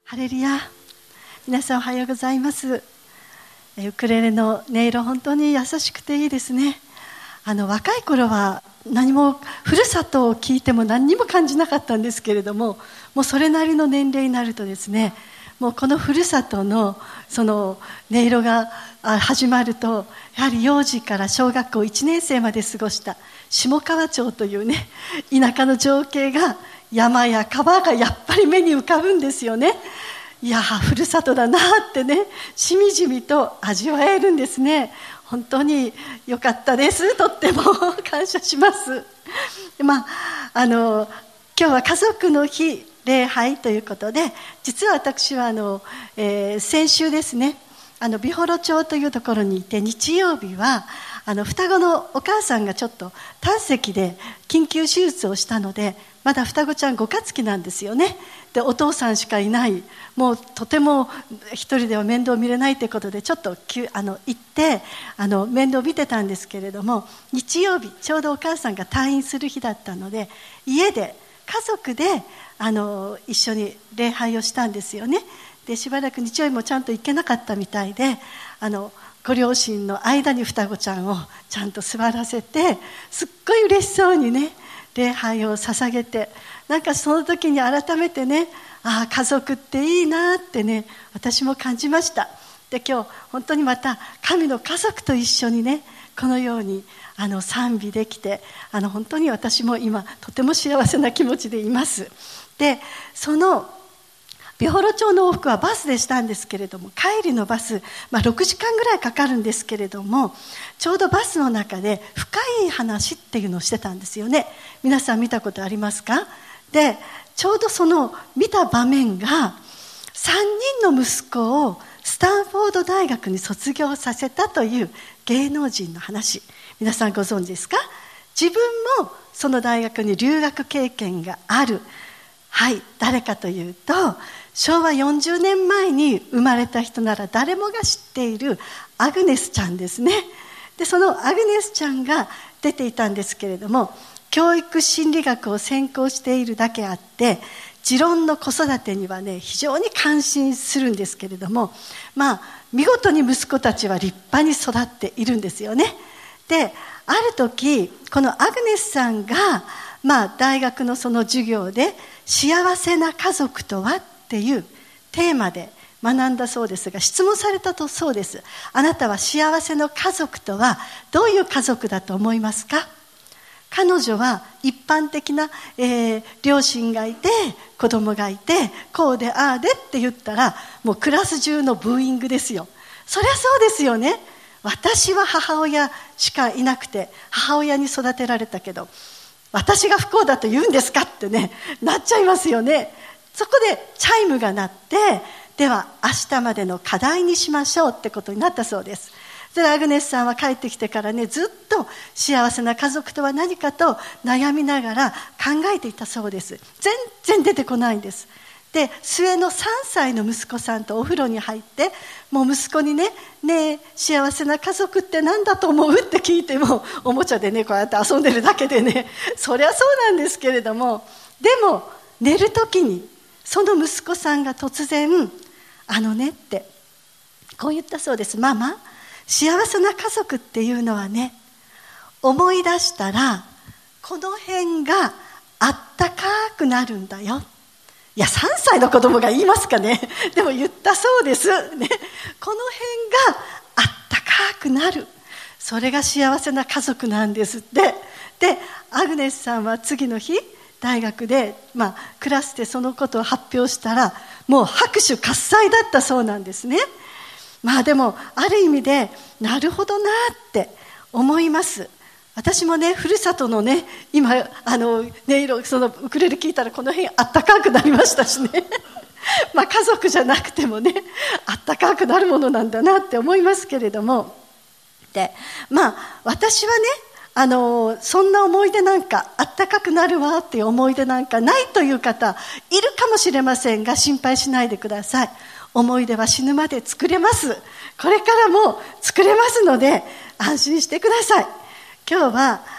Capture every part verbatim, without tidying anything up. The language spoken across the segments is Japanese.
ハレルヤ。皆さんおはようございます。ウクレレの音色、本当に優しくていいですね。あの若い頃は何もふるさとを聞いても何にも感じなかったんですけれども、もうそれなりの年齢になるとですね、もうこのふるさとのその音色が始まると、やはり幼児から小学校いちねん生まで過ごした下川町というね、田舎の情景が、山や川がやっぱり目に浮かぶんですよね。いやふるさとだなってね、しみじみと味わえるんですね。本当に良かったです。とっても感謝します。まあ、あの今日は家族の日礼拝ということで、実は私はあの、えー、先週ですね、あの美幌町というところにいて、日曜日はあの双子のお母さんがちょっと胆石で緊急手術をしたので、まだ双子ちゃんごかつきなんですよね。でお父さんしかいない、もうとても一人では面倒見れないということで、ちょっとあの行ってあの面倒見てたんですけれども、日曜日ちょうどお母さんが退院する日だったので、家で家族であの一緒に礼拝をしたんですよね。でしばらく日曜日もちゃんと行けなかったみたいで、あのご両親の間に双子ちゃんをちゃんと座らせて、すっごい嬉しそうにね礼拝を捧げて、なんかその時に改めてね、ああ家族っていいなってね、私も感じました。で今日本当にまた神の家族と一緒にね、このようにあの賛美できて、あの本当に私も今とても幸せな気持ちでいます。でその美幌町の往復はバスでしたんですけれども、帰りのバス、まあ、ろくじかんぐらいかかるんですけれども、ちょうどバスの中で深い話っていうのをしてたんですよね。皆さん見たことありますか？でちょうどその見た場面が、さんにんの息子をスタンフォード大学に卒業させたという芸能人の話、皆さんご存知ですか？自分もその大学に留学経験がある。はい、誰かというと、しょうわよんじゅうねんまえに生まれた人なら誰もが知っているアグネスちゃんですね。でそのアグネスちゃんが出ていたんですけれども、教育心理学を専攻しているだけあって、持論の子育てにはね非常に感心するんですけれども、まあ見事に息子たちは立派に育っているんですよね。である時、このアグネスさんが、まあ、大学のその授業で幸せな家族とはっていうテーマで学んだそうですが、質問されたとそうです。あなたは幸せの家族とはどういう家族だと思いますか？彼女は一般的な、えー、両親がいて子供がいてこうでああでって言ったら、もうクラス中のブーイングですよ。そりゃそうですよね。私は母親しかいなくて母親に育てられたけど、私が不幸だと言うんですかってね、なっちゃいますよね。そこでチャイムが鳴って、では明日までの課題にしましょうってことになったそうです。でアグネスさんは帰ってきてからね、ずっと幸せな家族とは何かと悩みながら考えていたそうです。全然出てこないんです。で末のさんさいの息子さんとお風呂に入って、もう息子にね「ねえ幸せな家族って何だと思う？」って聞いても、おもちゃでねこうやって遊んでるだけでね、そりゃそうなんですけれども、でも寝る時にその息子さんが突然「あのね」ってこう言ったそうです。ママ、幸せな家族っていうのはね、思い出したらこの辺があったかくなるんだよ。いやさんさいの子供が言いますかね。でも言ったそうです、ね、この辺があったかくなる、それが幸せな家族なんですって。でアグネスさんは次の日大学で、まあ、クラスでそのことを発表したら、もう拍手喝采だったそうなんですね。まあでもある意味でなるほどなって思います。私もね、ふるさとのね、今あの音色、そのウクレレ聴いたらこの辺あったかくなりましたしねまあ家族じゃなくてもね、あったかくなるものなんだなって思いますけれども、でまあ私はね、あのそんな思い出なんか、あったかくなるわっていう思い出なんかないという方いるかもしれませんが、心配しないでください。思い出は死ぬまで作れます。これからも作れますので安心してください。今日は、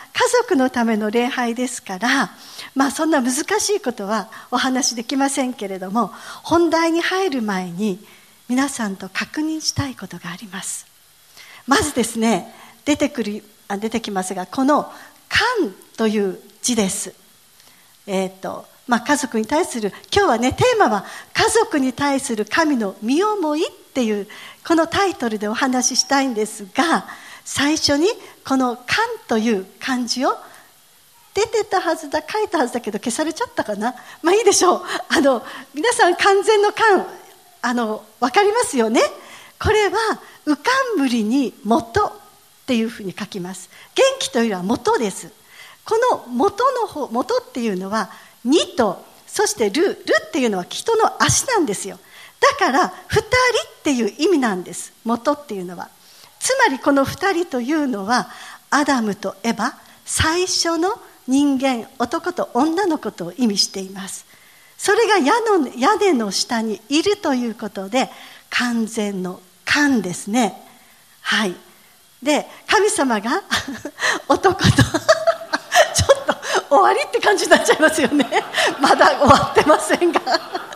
族のための礼拝ですから、まあそんな難しいことはお話できませんけれども、本題に入る前に皆さんと確認したいことがあります。まずですね、出てくるあ出てきますが、この神という字です。えっとまあ、家族に対する、今日はねテーマは家族に対する神の身思いっていうこのタイトルでお話ししたいんですが、最初にこの神という漢字を出てたはずだ、書いたはずだけど消されちゃったかな、まあいいでしょう。あの皆さん完全の神、あの分かりますよね。これは浮かんむりに元っていうふうに書きます。元気というのは元です。この元の方、元っていうのはにと、そしてる、るっていうのは人の足なんですよ。だからふたりっていう意味なんです、元っていうのは。つまりこのふたりというのはアダムとエバ、最初の人間、男と女のことを意味しています。それが屋の、屋根の下にいるということで完全の神ですね。はい。で、神様が男とちょっと終わりって感じになっちゃいますよね。まだ終わってませんがまあ、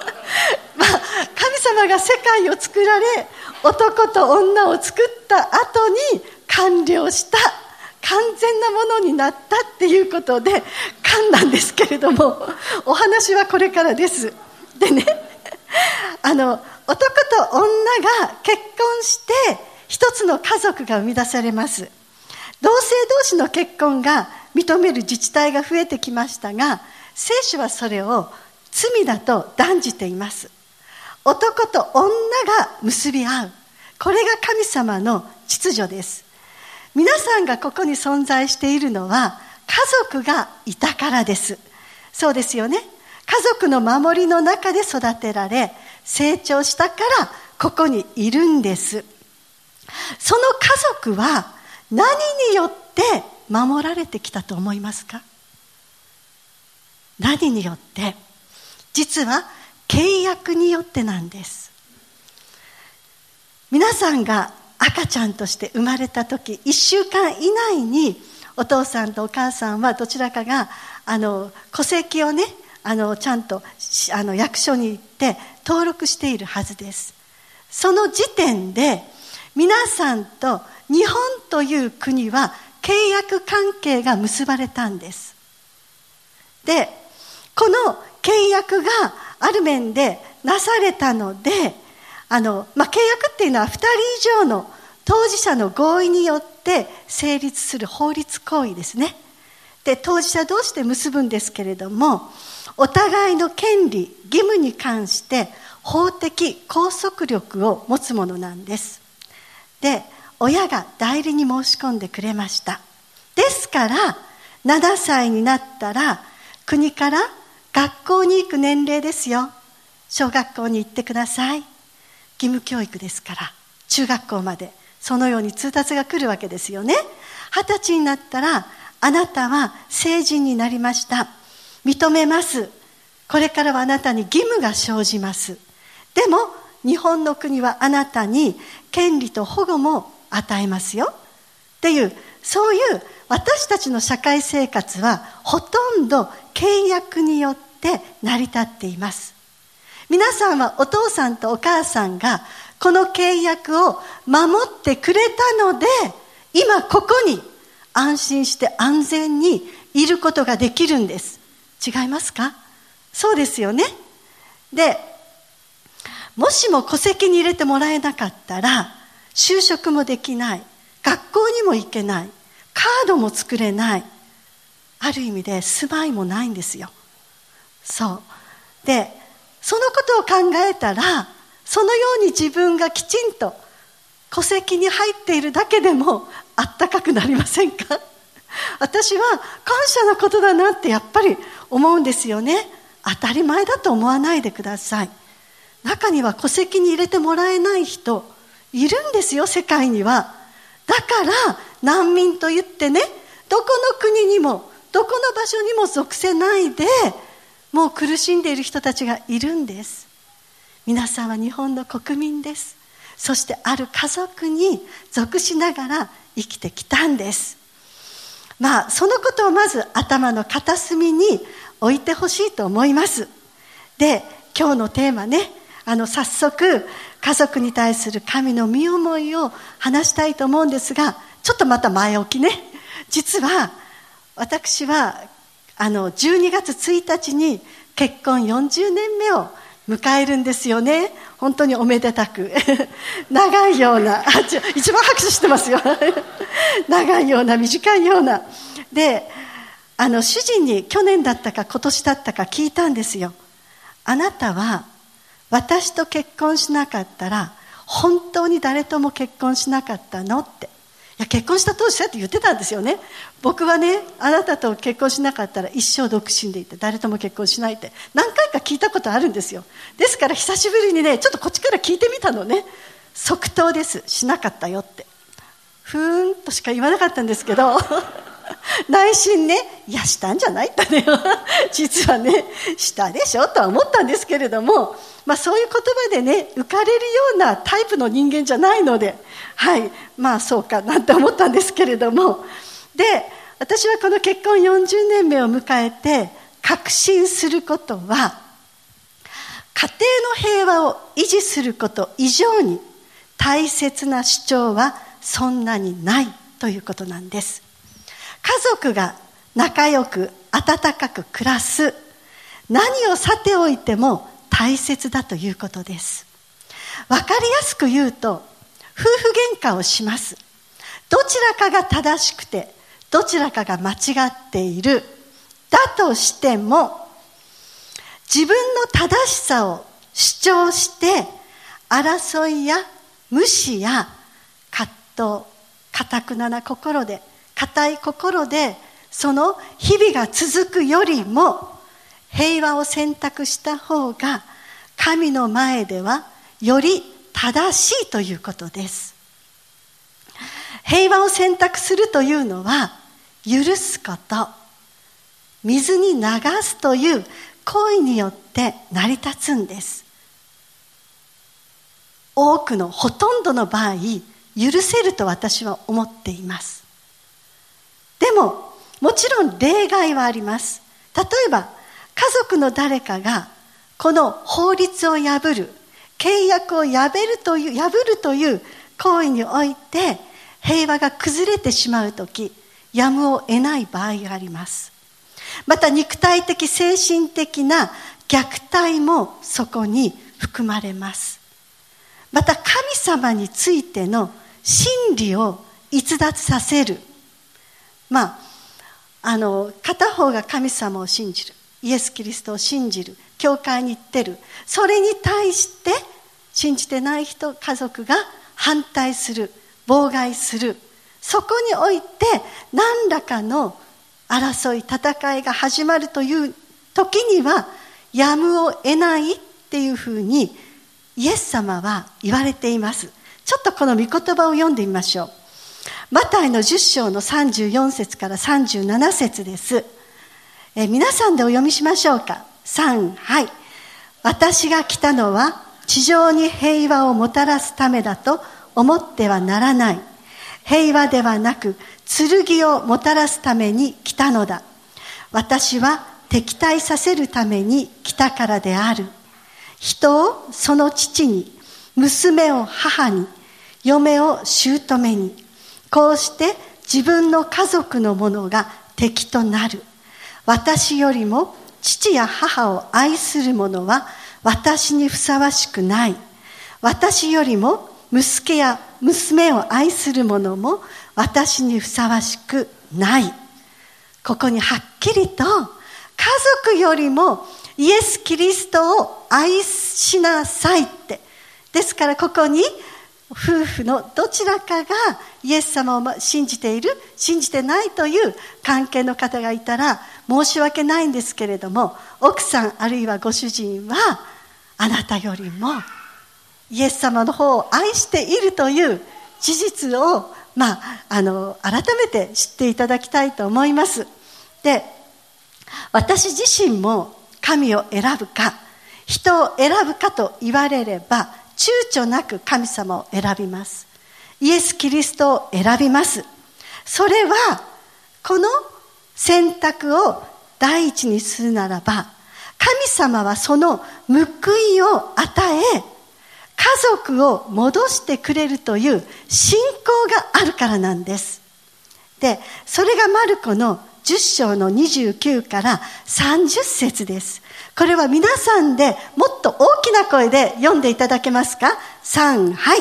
神様が世界を作られ、男と女を作った後に完了した完全なものになったっていうことで神なんですけれども、お話はこれからです。でね、あの男と女が結婚して一つの家族が生み出されます。同性同士の結婚が認める自治体が増えてきましたが、聖書はそれを罪だと断じています。男と女が結び合う、これが神様の秩序です。皆さんがここに存在しているのは家族がいたからです。そうですよね。家族の守りの中で育てられ成長したからここにいるんです。その家族は何によって守られてきたと思いますか？何によって？実は契約によってなんです。皆さんが赤ちゃんとして生まれた時、いっしゅうかん以内にお父さんとお母さんはどちらかがあの戸籍をね、あのちゃんとあの役所に行って登録しているはずです。その時点で皆さんと日本という国は契約関係が結ばれたんです。で、この契約がある面でなされたので、あの、まあ、契約っていうのはふたり以上の当事者の合意によって成立する法律行為ですね。で、当事者同士で結ぶんですけれども、お互いの権利、義務に関して法的拘束力を持つものなんです。で、親が代理に申し込んでくれました。ですからななさいになったら国から学校に行く年齢ですよ、小学校に行ってください、義務教育ですから、中学校までそのように通達が来るわけですよね。二十歳になったらあなたは成人になりました、認めます、これからはあなたに義務が生じます。でも日本の国はあなたに権利と保護も与えますよっていう、そういう私たちの社会生活はほとんど契約によって成り立っています。皆さんはお父さんとお母さんがこの契約を守ってくれたので、今ここに安心して安全にいることができるんです。違いますか？そうですよね。で、もしも戸籍に入れてもらえなかったら就職もできない、学校にも行けない、カードも作れない、ある意味で住まいもないんですよ。そうで、そのことを考えたら、そのように自分がきちんと戸籍に入っているだけでもあったかくなりませんか？私は感謝のことだなってやっぱり思うんですよね。当たり前だと思わないでください。中には戸籍に入れてもらえない人いるんですよ、世界には。だから難民と言ってね、どこの国にもどこの場所にも属せないでもう苦しんでいる人たちがいるんです。皆さんは日本の国民です。そしてある家族に属しながら生きてきたんです。 まあそのことをまず頭の片隅に置いてほしいと思います。で、今日のテーマね、あの早速家族に対する神の身思いを話したいと思うんですが、ちょっとまた前置きね。実は私はあのじゅうにがつついたちに結婚よんじゅうねんめを迎えるんですよね。本当におめでたく長いような、あ、一番拍手してますよ長いような短いようなで、あの主人に去年だったか今年だったか聞いたんですよ。あなたは私と結婚しなかったら本当に誰とも結婚しなかったのって。いや、結婚した当時そうやって言ってたんですよね。僕はね、あなたと結婚しなかったら一生独身でいて誰とも結婚しないって何回か聞いたことあるんですよ。ですから久しぶりにね、ちょっとこっちから聞いてみたのね。即答です、しなかったよって。ふーんとしか言わなかったんですけど内心ね、いやしたんじゃないってね実はね、したでしょとは思ったんですけれども、まあ、そういう言葉でね浮かれるようなタイプの人間じゃないので、はい、まあそうかなんて思ったんですけれども、で、私はこの結婚よんじゅうねんめを迎えて確信することは、家庭の平和を維持すること以上に大切な主張はそんなにないということなんです。家族が仲良く温かく暮らす、何をさておいても大切だということです。わかりやすく言うと、夫婦喧嘩をします。どちらかが正しくてどちらかが間違っているだとしても、自分の正しさを主張して争いや無視や葛藤、堅くなな心で固い心でその日々が続くよりも、平和を選択した方が神の前ではより正しいということです。平和を選択するというのは、許すこと、水に流すという行為によって成り立つんです。多くのほとんどの場合、許せると私は思っています。でももちろん例外はあります。例えば家族の誰かがこの法律を破る、契約を破るという破るという行為において平和が崩れてしまうとき、やむを得ない場合があります。また肉体的精神的な虐待もそこに含まれます。また神様についての真理を逸脱させる、まあ、あの片方が神様を信じる、イエス・キリストを信じる、教会に行ってる、それに対して信じてない人、家族が反対する、妨害する、そこにおいて何らかの争い、戦いが始まるという時にはやむを得ないっていうふうにイエス様は言われています。ちょっとこの御言葉を読んでみましょう。マタイのじゅっ章のさんじゅうよん節からさんじゅうなな節です。え皆さんでお読みしましょうか。さん、はい。私が来たのは地上に平和をもたらすためだと思ってはならない。平和ではなく剣をもたらすために来たのだ。私は敵対させるために来たからである。人をその父に、娘を母に、嫁を姑に、こうして自分の家族の者が敵となる。私よりも父や母を愛する者は私にふさわしくない。私よりも息子や娘を愛する者も私にふさわしくない。ここにはっきりと家族よりもイエス・キリストを愛しなさいって。ですからここに夫婦のどちらかがイエス様を信じている、信じてないという関係の方がいたら申し訳ないんですけれども、奥さんあるいはご主人はあなたよりもイエス様の方を愛しているという事実を、まあ、あの改めて知っていただきたいと思います。で、私自身も神を選ぶか人を選ぶかと言われれば躊躇なく神様を選びます。イエス・キリストを選びます。それはこの選択を第一にするならば、神様はその報いを与え、家族を戻してくれるという信仰があるからなんです。で、それがマルコのじゅっ章のにじゅうきゅうからさんじゅっ節です。これは皆さんでもっと大きな声で読んでいただけますか？さん、はい。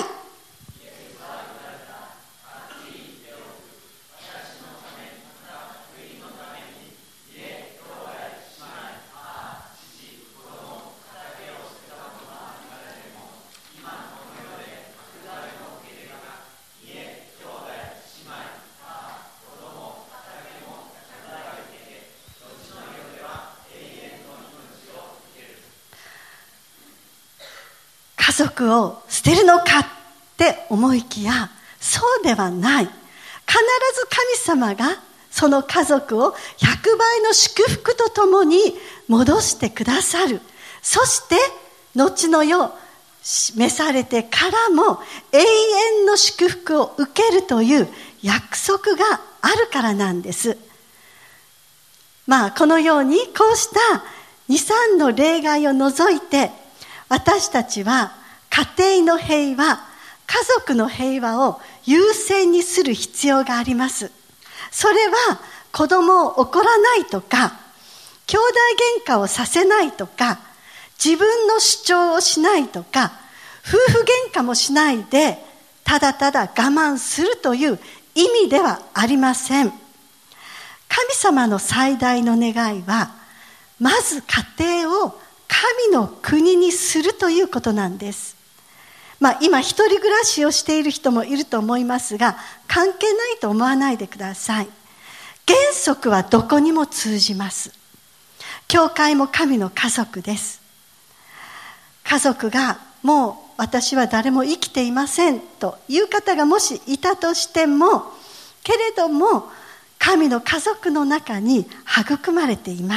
家族を捨てるのかって思いきや、そうではない。必ず神様がその家族をひゃくばいの祝福とともに戻してくださる。そして後の世召されてからも永遠の祝福を受けるという約束があるからなんです。まあこのようにこうしたに、さんの例外を除いて、私たちは家庭の平和、家族の平和を優先にする必要があります。それは子供を怒らないとか、兄弟喧嘩をさせないとか、自分の主張をしないとか、夫婦喧嘩もしないでただただ我慢するという意味ではありません。神様の最大の願いは、まず家庭を神の国にするということなんです。まあ今一人暮らしをしている人もいると思いますが、関係ないと思わないでください。原則はどこにも通じます。教会も神の家族です。家族がもう私は誰も生きていませんという方がもしいたとしても、けれども神の家族の中に育まれています。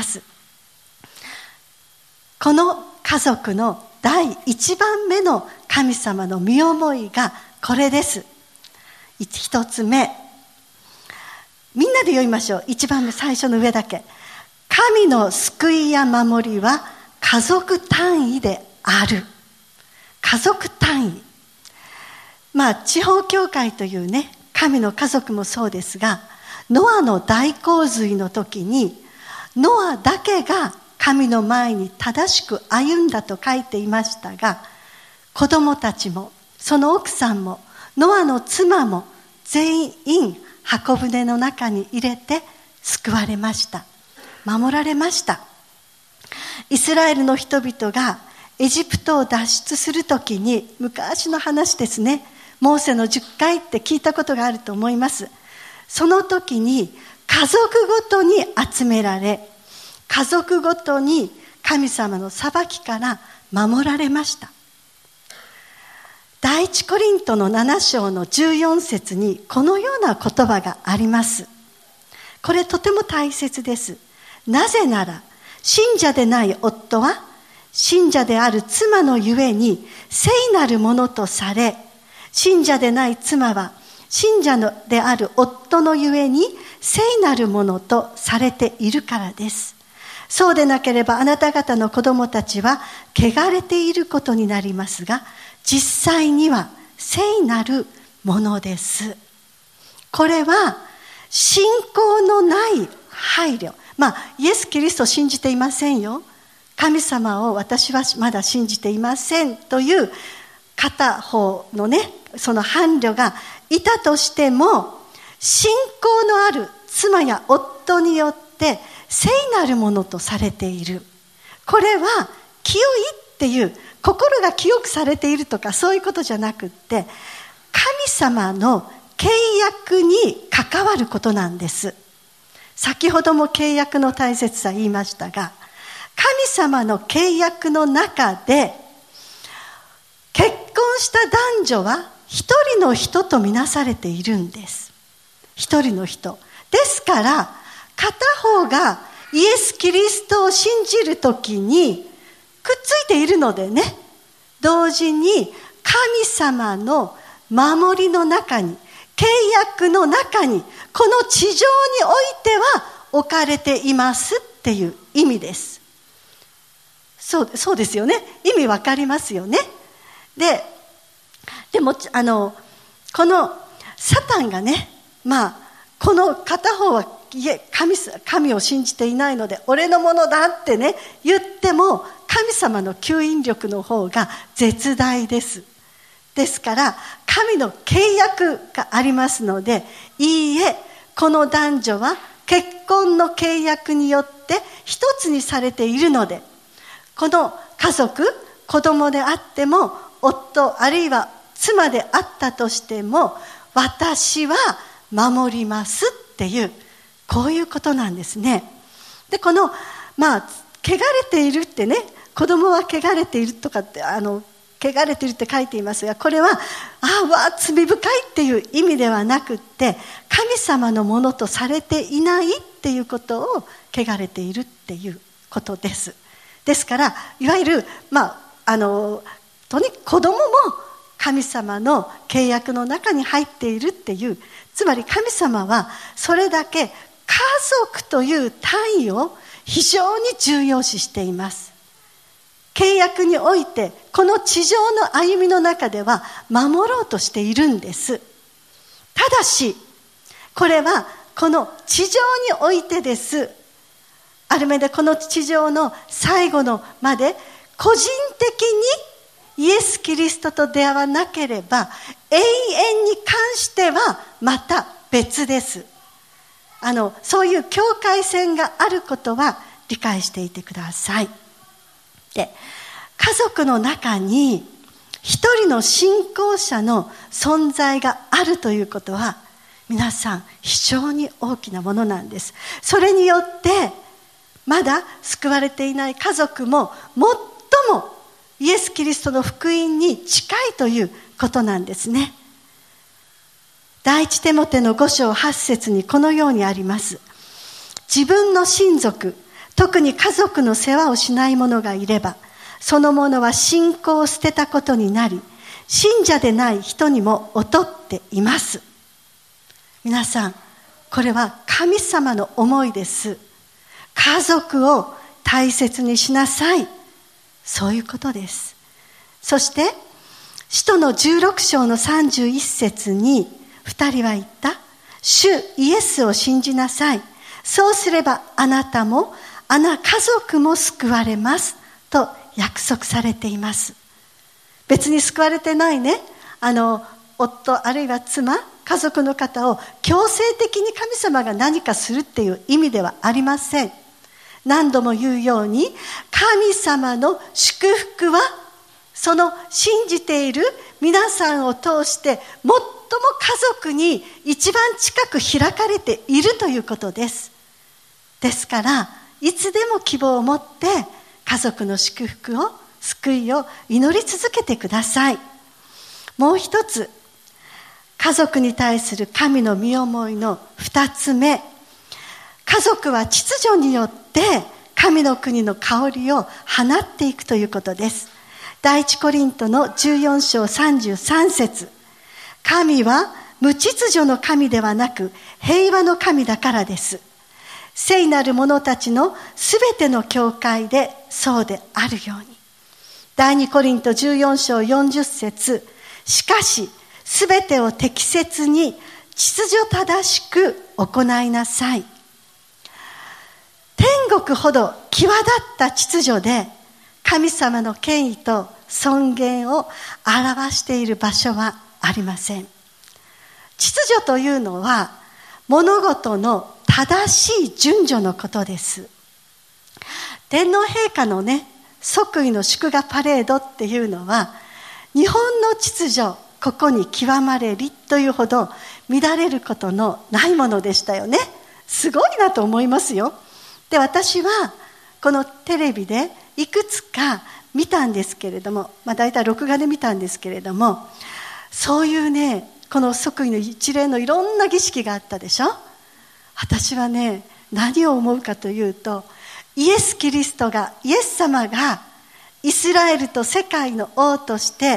この家族の第一番目の神様の見思いがこれです。一つ目、みんなで読みましょう。一番目、最初の上だけ。神の救いや守りは家族単位である。家族単位。まあ地方教会というね、神の家族もそうですが、ノアの大洪水の時にノアだけが神の前に正しく歩んだと書いていましたが、子供たちもその奥さんもノアの妻も全員箱舟の中に入れて救われました。守られました。イスラエルの人々がエジプトを脱出するときに、昔の話ですね、モーセのじゅっかいって聞いたことがあると思います。その時に家族ごとに集められ、家族ごとに神様の裁きから守られました。第一コリントのなな章のじゅうよん節にこのような言葉があります。これとても大切です。なぜなら信者でない夫は信者である妻のゆえに聖なるものとされ、信者でない妻は信者のである夫のゆえに聖なるものとされているからです。そうでなければあなた方の子供たちは汚れていることになりますが、実際には聖なるものです。これは信仰のない配慮。まあイエス・キリストを信じていませんよ。神様を私はまだ信じていませんという片方のね、その伴侶がいたとしても、信仰のある妻や夫によって聖なるものとされている。これは清いっていう、心が清くされているとかそういうことじゃなくって、神様の契約に関わることなんです。先ほども契約の大切さ言いましたが、神様の契約の中で結婚した男女は一人の人とみなされているんです。一人の人ですから、片方がイエス・キリストを信じるときにくっついているのでね、同時に神様の守りの中に契約の中に、この地上においては置かれていますっていう意味です。そう、そうですよね。意味わかりますよね。で、でもあのこのサタンがね、まあこの片方はいえ 神, 神を信じていないので俺のものだってね言っても、神様の吸引力の方が絶大です。ですから神の契約がありますので、いいえ、この男女は結婚の契約によって一つにされているので、この家族、子供であっても夫あるいは妻であったとしても、私は守りますっていう、こういうことなんですね。で、このまあ汚れているってね、子供は汚れているとかってあの汚れているって書いていますが、これはああわ罪深いっていう意味ではなくって、神様のものとされていないっていうことを汚れているっていうことです。ですからいわゆるまああのとに子供も神様の契約の中に入っているっていう、つまり神様はそれだけ家族という単位を非常に重要視しています。契約においてこの地上の歩みの中では守ろうとしているんです。ただしこれはこの地上においてです。ある面でこの地上の最後のまで個人的にイエス・キリストと出会わなければ永遠に関してはまた別です。あのそういう境界線があることは理解していてください。で、家族の中に一人の信仰者の存在があるということは、皆さん非常に大きなものなんです。それによってまだ救われていない家族も最もイエス・キリストの福音に近いということなんですね。第一テモテのご章はち節にこのようにあります。自分の親族、特に家族の世話をしない者がいれば、その者は信仰を捨てたことになり、信者でない人にも劣っています。皆さん、これは神様の思いです。家族を大切にしなさい。そういうことです。そして、使徒のじゅうろく章のさんじゅういち節に二人は言った。主イエスを信じなさい。そうすればあなたも、あな家族も救われます。と約束されています。別に救われてないね、あの、夫あるいは妻、家族の方を強制的に神様が何かするっていう意味ではありません。何度も言うように、神様の祝福はその信じている皆さんを通して最も家族に一番近く開かれているということです。ですからいつでも希望を持って家族の祝福を、救いを祈り続けてください。もう一つ、家族に対する神の御思いの二つ目、家族は秩序によって神の国の香りを放っていくということです。第一コリントのじゅうよん章さんじゅうさん節、神は無秩序の神ではなく平和の神だからです。聖なる者たちのすべての教会でそうであるように。第二コリントじゅうよん章よんじゅう節、しかしすべてを適切に秩序正しく行いなさい。天国ほど際立った秩序で神様の権威と尊厳を表している場所はありません。秩序というのは物事の正しい順序のことです。天皇陛下のね、即位の祝賀パレードっていうのは、日本の秩序、ここに極まれりというほど乱れることのないものでしたよね。すごいなと思いますよ。で、私はこのテレビでいくつか見たんですけれども、まあ大体録画で見たんですけれども、そういうね、この即位の一連のいろんな儀式があったでしょ。私はね、何を思うかというと、イエス・キリストが、イエス様がイスラエルと世界の王として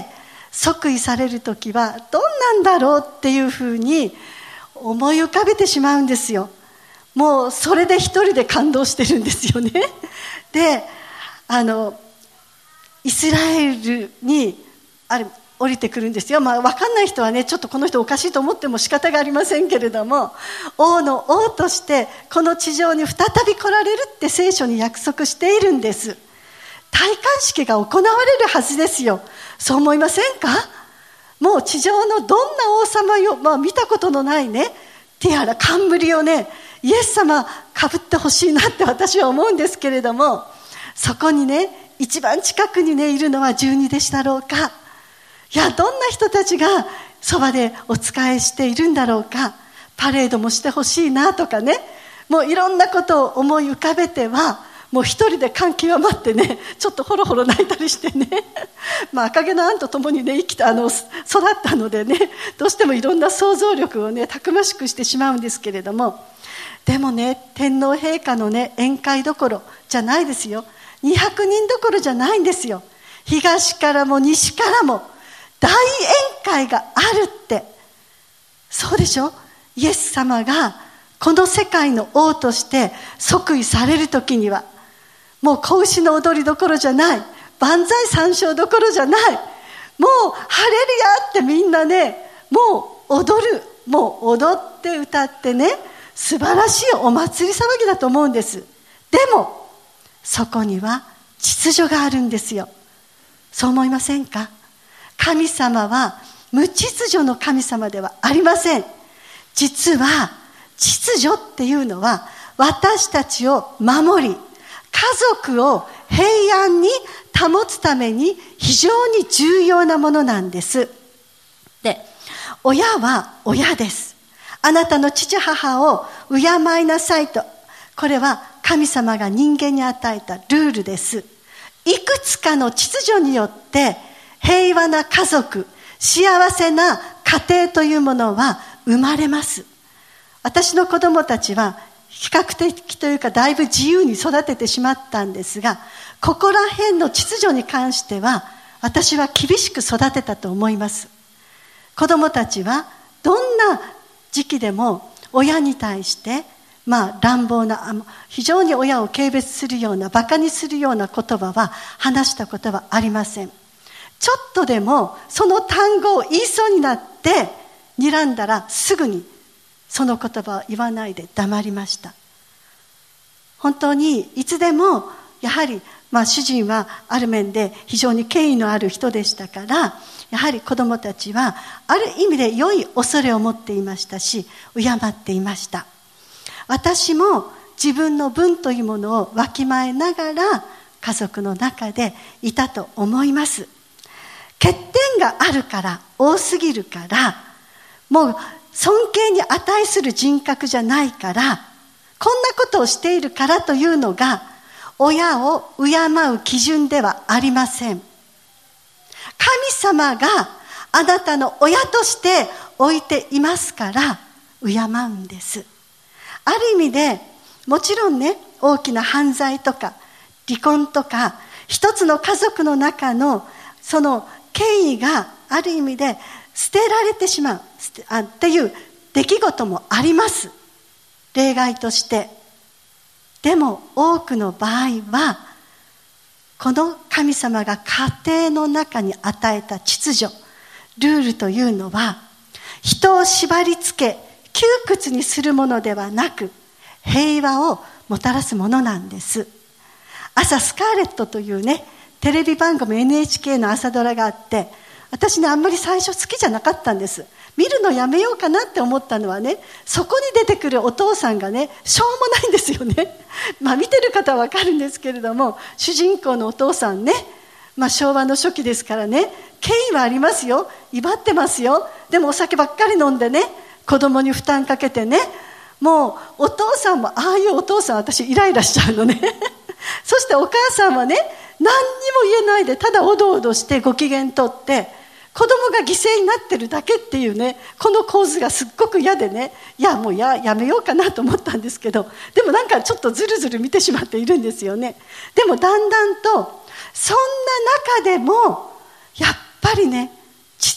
即位される時はどんなんだろうっていうふうに思い浮かべてしまうんですよ。もうそれで一人で感動してるんですよね。で、あのイスラエルにある降りてくるんですよ。まあ、分かんない人はね、ちょっとこの人おかしいと思っても仕方がありませんけれども、王の王としてこの地上に再び来られるって聖書に約束しているんです。戴冠式が行われるはずですよ。そう思いませんか？もう地上のどんな王様よ、まあ、見たことのないねティアラ、冠をね、イエス様かぶってほしいなって私は思うんですけれども、そこにね一番近くにねいるのは十二弟子だろうか。いや、どんな人たちがそばでお仕えしているんだろうか。パレードもしてほしいなとかね、もういろんなことを思い浮かべては、もう一人で感極まってね、ちょっとホロホロ泣いたりしてねまあ赤毛のアンと共にね生きたあの育ったのでね、どうしてもいろんな想像力をねたくましくしてしまうんですけれども、でもね、天皇陛下のね宴会どころじゃないですよ。にひゃくにんどころじゃないんですよ。東からも西からも大宴会があるって。そうでしょ。イエス様がこの世界の王として即位される時には、もう子牛の踊りどころじゃない、万歳三唱どころじゃない、もうハレルヤってみんなね、もう踊る、もう踊って歌ってね、素晴らしいお祭り騒ぎだと思うんです。でもそこには秩序があるんですよ。そう思いませんか？神様は無秩序の神様ではありません。実は秩序っていうのは私たちを守り、家族を平安に保つために非常に重要なものなんです。で、親は親です。あなたの父母を敬いなさいと、これは神様が人間に与えたルールです。いくつかの秩序によって平和な家族、幸せな家庭というものは生まれます。私の子供たちは比較的というかだいぶ自由に育ててしまったんですが、ここら辺の秩序に関しては私は厳しく育てたと思います。子供たちはどんな時期でも親に対してまあ乱暴な、非常に親を軽蔑するような、バカにするような言葉は話したことはありません。ちょっとでもその単語を言いそうになって睨んだらすぐにその言葉を言わないで黙りました。本当にいつでもやはり、まあ、主人はある面で非常に権威のある人でしたから、やはり子どもたちはある意味で良い恐れを持っていましたし、敬っていました。私も自分の分というものをわきまえながら家族の中でいたと思います。欠点があるから、多すぎるから、もう尊敬に値する人格じゃないから、こんなことをしているからというのが親を敬う基準ではありません。神様があなたの親として置いていますから敬うんです。ある意味でもちろんね、大きな犯罪とか離婚とか一つの家族の中のその権威がある意味で捨てられてしまうっていう出来事もあります、例外として。でも多くの場合はこの神様が家庭の中に与えた秩序、ルールというのは人を縛り付け窮屈にするものではなく、平和をもたらすものなんです。朝スカーレットというねテレビ番組 エヌエイチケー の朝ドラがあって、私ねあんまり最初好きじゃなかったんです。見るのやめようかなって思ったのはね、そこに出てくるお父さんがねしょうもないんですよね。まあ見てる方はわかるんですけれども、主人公のお父さんね、まあ昭和の初期ですからね、権威はありますよ、威張ってますよ。でもお酒ばっかり飲んでね、子供に負担かけてね、もうお父さんもああいうお父さん私イライラしちゃうのねそしてお母さんはね何にも言えないでただおどおどしてご機嫌取って子供が犠牲になってるだけっていうね、この構図がすっごく嫌でね、いやもう や, やめようかなと思ったんですけど、でもなんかちょっとずるずる見てしまっているんですよね。でもだんだんとそんな中でもやっぱりね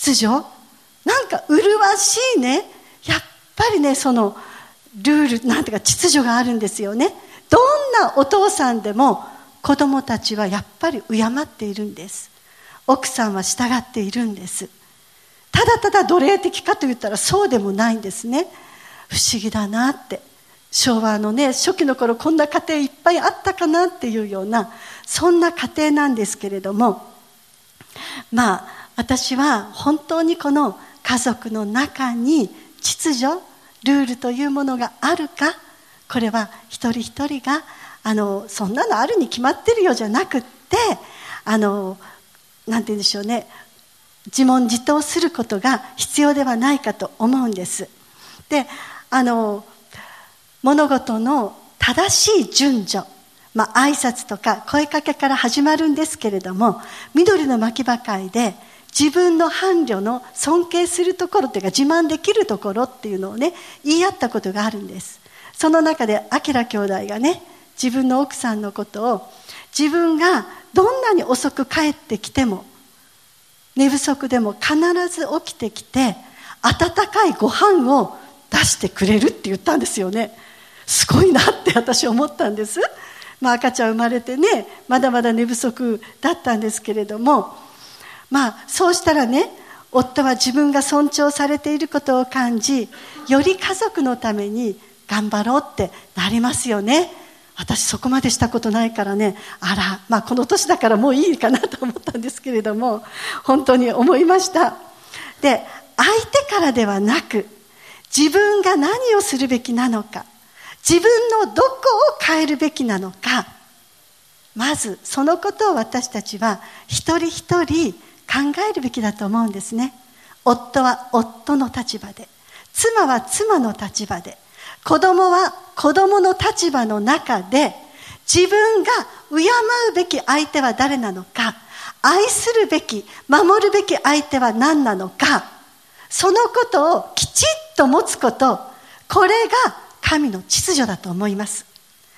秩序、なんか麗しいね、やっぱりね、そのルール、なんていうか秩序があるんですよね。どんなお父さんでも子供たちはやっぱり敬っているんです。奥さんは従っているんです。ただただ奴隷的かと言ったらそうでもないんですね。不思議だなって、昭和のね初期の頃こんな家庭いっぱいあったかなっていうような、そんな家庭なんですけれども、まあ私は本当にこの家族の中に秩序、ルールというものがあるか、これは一人一人があのそんなのあるに決まってるよじゃなくって、あのなんて言うんでしょうね、自問自答することが必要ではないかと思うんです。で、あの物事の正しい順序、まあ挨拶とか声かけから始まるんですけれども、緑の牧場会で自分の伴侶の尊敬するところというか自慢できるところっていうのをね言い合ったことがあるんです。その中で明兄弟がね、自分の奥さんのことを、自分がどんなに遅く帰ってきても寝不足でも必ず起きてきて温かいご飯を出してくれるって言ったんですよね。すごいなって私思ったんです。まあ、赤ちゃん生まれてね、まだまだ寝不足だったんですけれども、まあそうしたらね、夫は自分が尊重されていることを感じ、より家族のために頑張ろうってなりますよね。私そこまでしたことないからね、あら、まあこの年だからもういいかなと思ったんですけれども、本当に思いました。で、相手からではなく、自分が何をするべきなのか、自分のどこを変えるべきなのか、まずそのことを私たちは一人一人考えるべきだと思うんですね。夫は夫の立場で、妻は妻の立場で、子供は子供の立場の中で、自分が敬うべき相手は誰なのか、愛するべき、守るべき相手は何なのか、そのことをきちっと持つこと、これが神の秩序だと思います。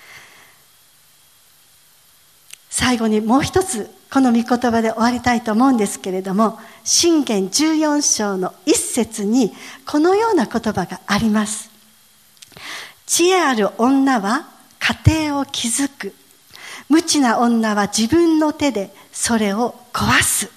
最後にもう一つこの御言葉で終わりたいと思うんですけれども、箴言じゅうよん章の一節にこのような言葉があります。知恵ある女は家庭を築く、無知な女は自分の手でそれを壊す。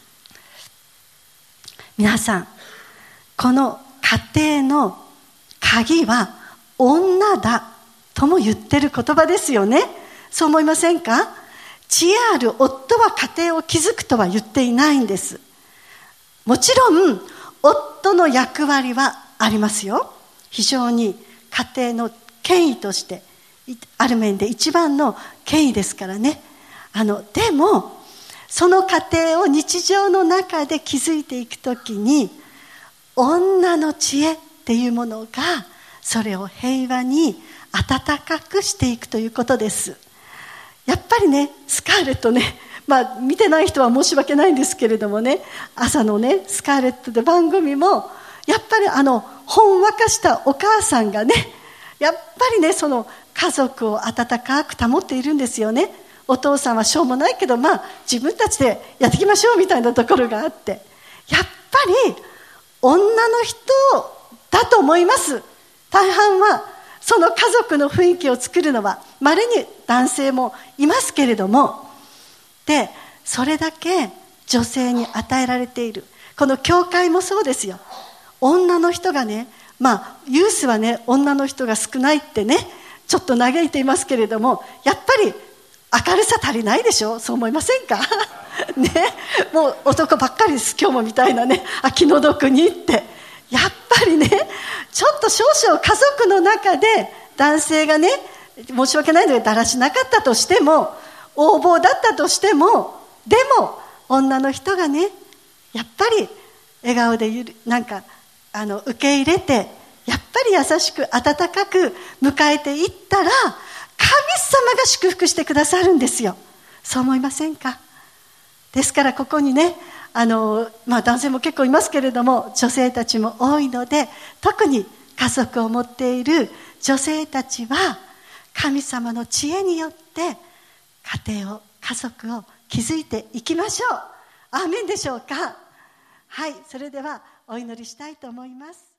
皆さん、この家庭の鍵は女だとも言ってる言葉ですよね。そう思いませんか？知恵ある夫は家庭を築くとは言っていないんです。もちろん夫の役割はありますよ。非常に家庭の権威としてある面で一番の権威ですからね。あのでもその家庭を日常の中で築いていくときに、女の知恵っていうものがそれを平和に温かくしていくということです。やっぱりね、スカーレットね、まあ見てない人は申し訳ないんですけれどもね、朝のねスカーレットで番組もやっぱりあのほんわかしたお母さんがね、やっぱりねその家族を温かく保っているんですよね。お父さんはしょうもないけど、まあ自分たちでやっていきましょうみたいなところがあって、やっぱり女の人だと思います。大半はその家族の雰囲気を作るのは稀に男性もいますけれども、でそれだけ女性に与えられている、この教会もそうですよ。女の人がね、まあユースはね女の人が少ないってねちょっと嘆いていますけれども、やっぱり明るさ足りないでしょ。そう思いませんかね、もう男ばっかりです、今日もみたいなね、あ気の毒にって、やっぱりねちょっと少々家族の中で男性がね、申し訳ないのでだらしなかったとしても、横暴だったとしても、でも女の人がねやっぱり笑顔でゆるなんかあの受け入れて、やっぱり優しく温かく迎えていったら、神様が祝福してくださるんですよ。そう思いませんか？ですからここにね、あの、まあ、男性も結構いますけれども女性たちも多いので、特に家族を持っている女性たちは神様の知恵によって家庭を家族を築いていきましょう。アーメンでしょうか？ はい、それではお祈りしたいと思います。